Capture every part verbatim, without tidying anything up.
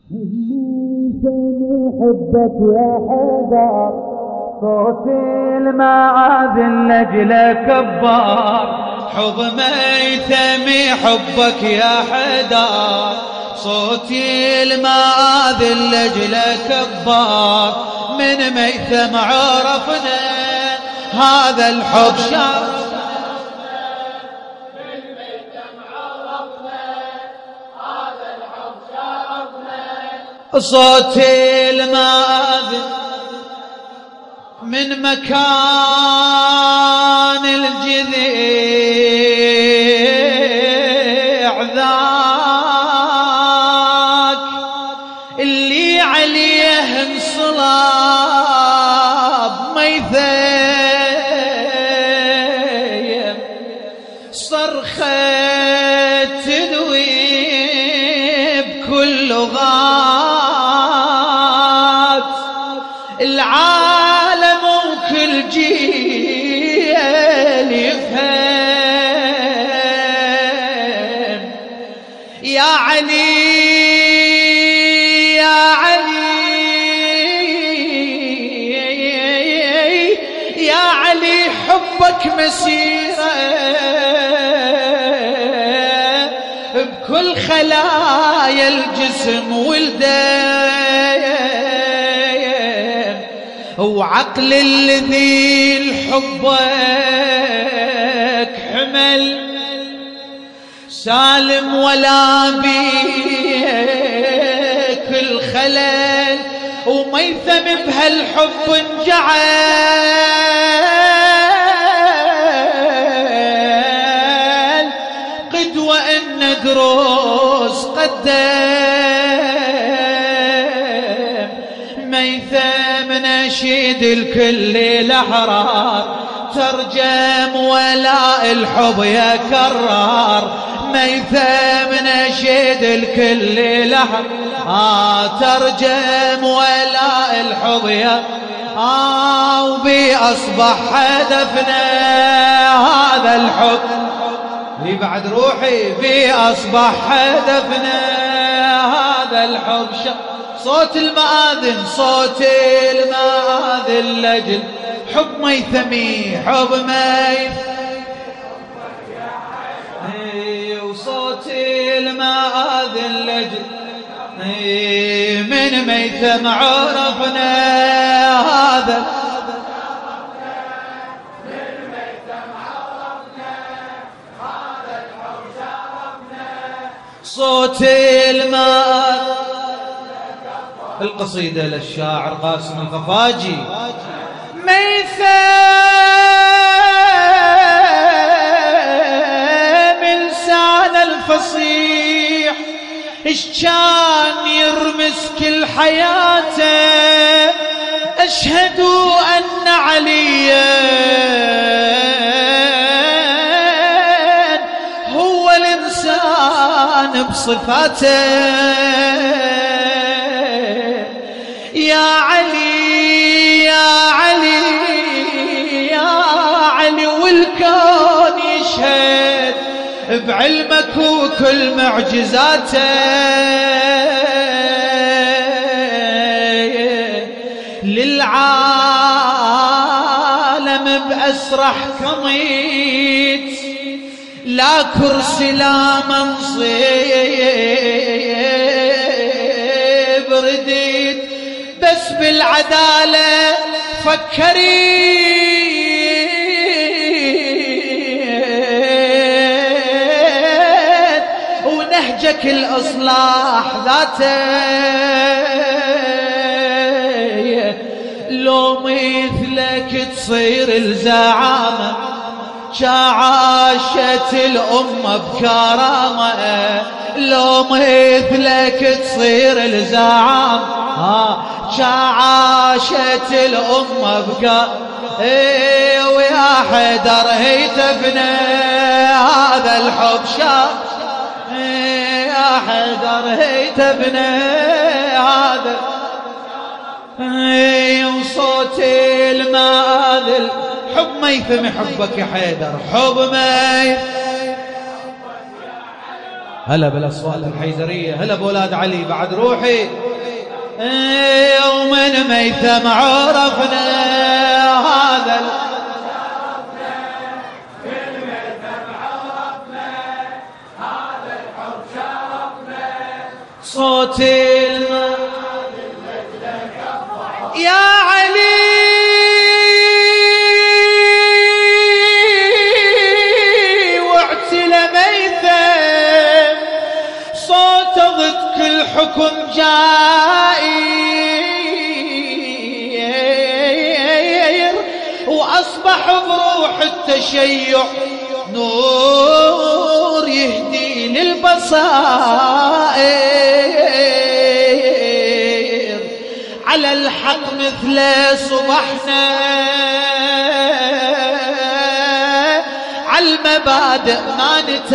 حبك يا حيدر صوتي المآذن لجله كبار حب ميثمي حبك يا حيدر صوتي المآذن لجله كبار من ميثم عرفنا هذا الحب شرفنا من ميثم عرفنا هذا الحب شرفنا صوتي المآذن من مكان الجذيع ذاك اللي عليه انصلاب ميثم صرخة تذويب كل غات العالم وكل جيل يفهم يا علي يا علي يا علي حبك مسيرة بكل خلايا الجسم والدم وعقل الذي لحبك حمل سالم ولا بيك الخلل وميثم بهالحب انجعل قدوة ان دروس قدم ميثم نشيد الكل الأحرار ترجم ولاء الحب يكرر ميثم نشيد الكل الأحرار آه ترجم ولاء الحب يكرر آه وبي أصبح هدفنا هذا الحب لي بعد روحي بي أصبح هدفنا هذا الحب صوت المآذن صوت المآذن لجل حب ميثمي حب ميثمي وصوت المآذن لجل من ميثم عرفنا هذا صوت المآذن القصيدة للشاعر قاسم الخفاجي ميثم لسان الفصيح اش كان يرمس كل حياته اشهد ان عليا هو الانسان بصفاته يا علي يا علي يا علي والكون يشهد بعلمك وكل معجزاته للعالم بأسرح كميت لا كرسي لا منصب رديت بس بالعدالة فكريت ونهجك الإصلاح ذاته لو مثلك تصير الزعامة شعاشت الأمة بكرامة لو مثلك تصير الزعامة شعاشت الأمة بكرامة ايه ويا حيدر هيتفنا هذا الحب شاب ايه يا حيدر هيتفنا هذا ايه وصوت المآذن حب ميثم حبك يا حيدر حب ميثم هلا بالاصوات الحيدريه، هلا بولاد علي بعد روحي. ومن ميثم عرفنا هذا صوت الماء يا علي واعتل ميثم صوت ضد كل حكم جائر واصبح بروح التشيع نور يهدي للبصائر على الحق مثل صبحنا على المبادئ ما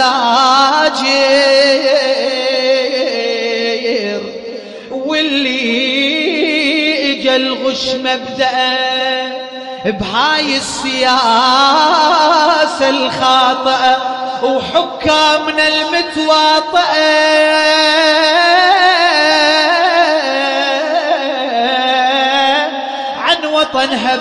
نتاجر واللي اجا الغش مبدأ بهاي السياسة الخاطئة وحكامنا المتواطئة عن وطنها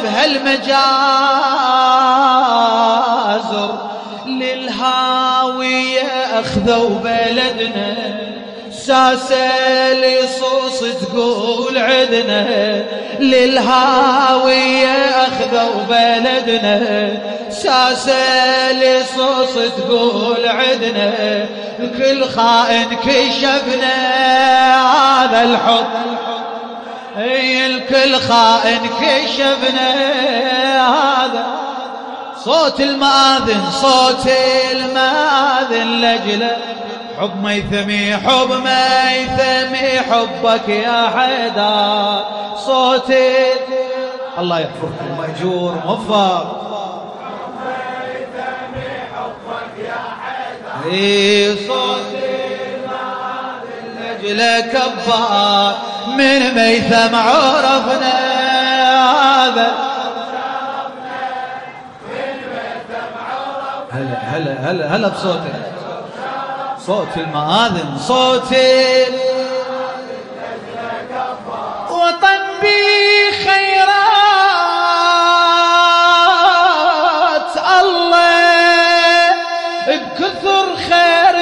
بهالمجازر للهاوية أخذوا بلدنا ساسة لصوص تقول عدنا للهاوية أخذوا بلدنا ساسة لصوص تقول عدنا كل خائن كشفنا هذا الحب الكل خائن كشفنا هذا صوت المآذن صوت المآذن لجله حب ميثمي حب ميثمي حبك يا حيدر صوت الله يحفظكم مأجور موفق حب ميثمي حبك يا حيدر اي صوت المآذن لجله كبار من ميثم عرفنا هذا هلا هلا هلا هلا بصوتك صوت المآذن صوت وطن بخيرات الله بكثر خير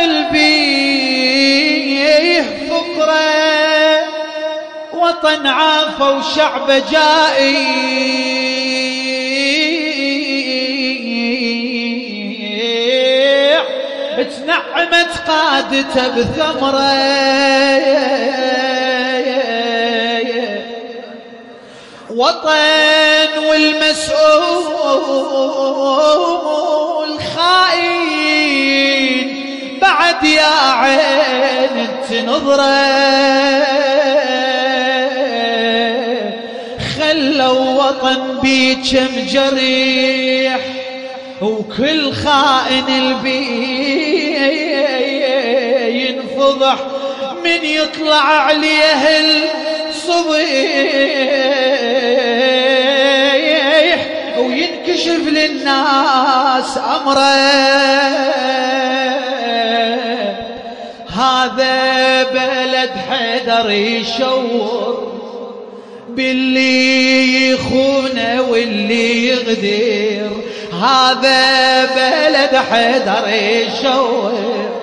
البيه فقره وطن عافى وشعب جائي تنعمت قادته بثمره وطن والمسؤول خائن بعد يا عين تنظره خلوا وطن بيكم جريح وكل خائن البي ينفضح من يطلع عليه الصبيح وينكشف للناس أمره هذا بلد حيدر يشور باللي يخونه واللي يغدر هذا بلد حيدر يشور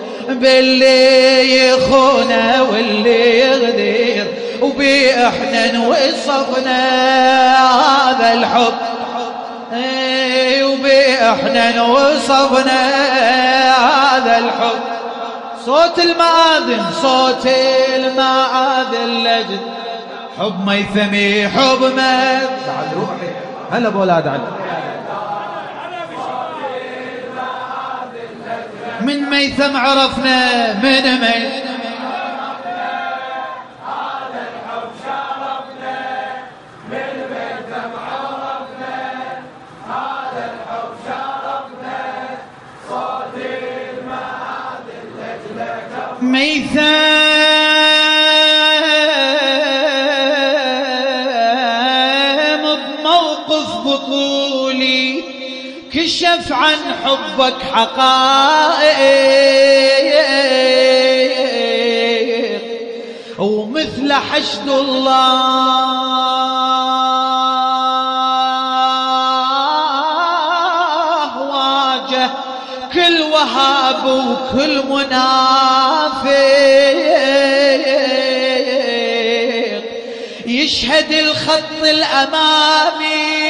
باللي يخونه واللي يغدر وبي احنا نوصفنا هذا الحب اي وبي احنا نوصفنا هذا الحب صوت المآذن صوت المآذن لجد حب ميثمي حب ما بعد روحي هلا بولاد علي من ميثم عرفنا من ميثم هذا الحب شرفنا من ميثم عرفنا هذا الحب شرفنا صوت المآذن لجلك ميثم بموقف بطولي كشف عن حبك حقائق لحشد الله واجه كل وهاب وكل منافق، يشهد الخط الأمامي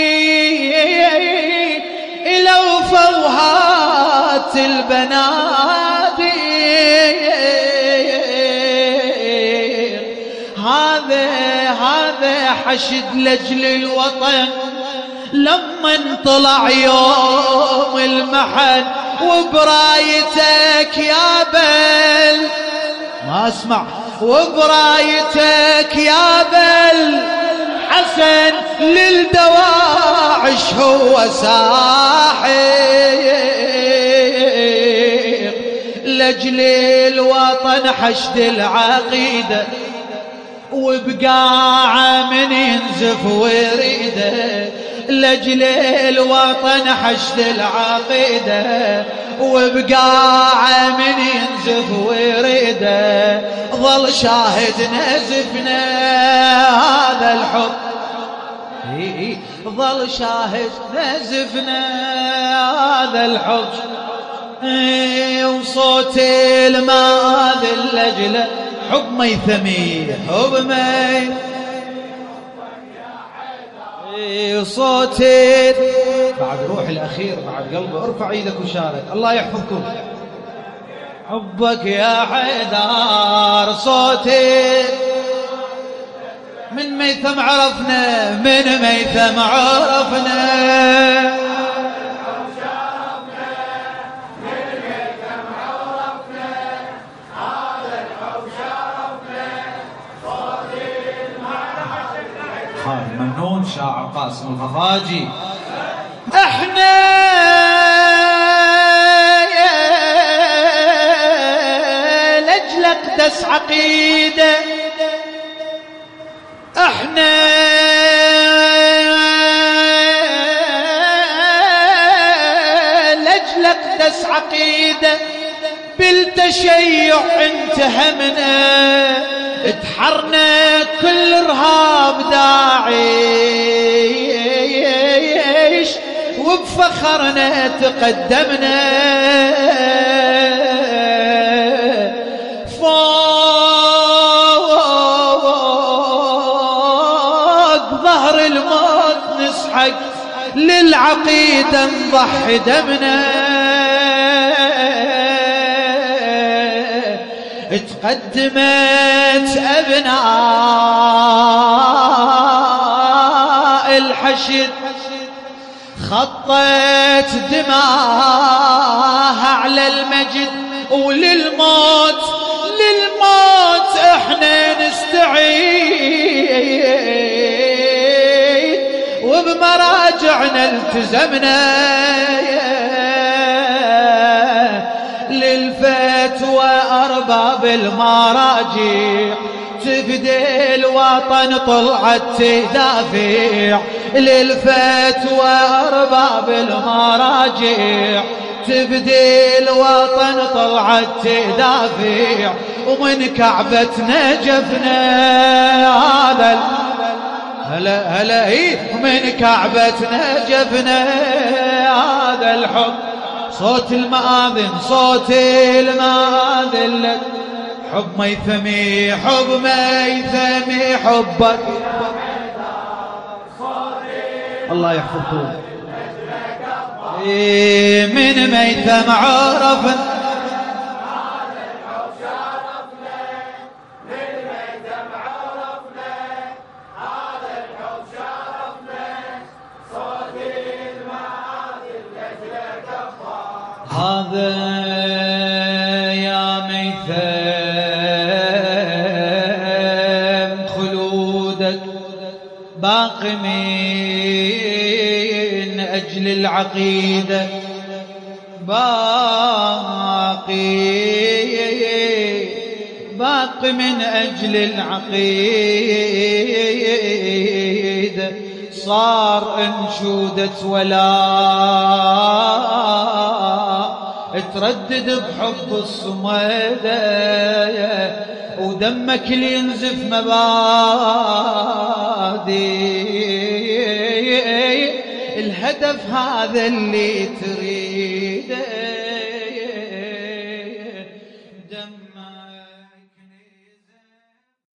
إلى وفوهات البنادق. هذا هذا حشد لأجل الوطن لما طلع يوم المحن، وبرايتك يا بل ما اسمع، وبرايتك يا بل حسن للدواعش هو ساحق، لأجل الوطن حشد العقيدة وبقاعة من ينزف وريده، لأجل الوطن حشد العقيدة وبقاعة من ينزف وريده، ظل شاهد نزفنا هذا الحب، ظل شاهد نزفنا هذا الحب، وصوت الماء لأجله حب ميثمي حب مي صوتي بعد روح الأخير بعد قلبه. ارفع ايدك وشارك. الله يحفظكم. حبك يا حيدر صوتي من ميثم عرفنا، من ميثم عرفنا، ممنون شاعر قاسم الخفاجي. احنا لاجلك دس عقيده، احنا لاجلك دس عقيده، بالتشيع انتهمنا، اتحرنا كل ارهاب داعش، وبفخرنا تقدمنا، فوق ظهر الموت نسحق، للعقيدة نضحي دمنا، تقدمت أبناء الحشد، خطت دماها على المجد، وللموت للموت احنا نستعيد، وبمراجعنا التزمنا، للفتوى أرباب المراجع، تفدي الوطن طلعت تدافع، للفتوى أرباب المراجع، تفدي الوطن طلعت تدافع، ومن كعبتنا جفنا هذا هلا هلا هي، من كعبتنا جفنا هذا الحب، صوت المآذن صوت المآذن، حب ميثمي حب ميثمي حبك. الله يحفظكم. من ميثم عرفنا، هذا يا ميثم خلودك باق من أجل العقيدة، باقي باق من أجل العقيدة، صار انشودت ولا تردد بحب الصمد، ودمك اللي ينزف مبادئ، الهدف هذا اللي تريده. دم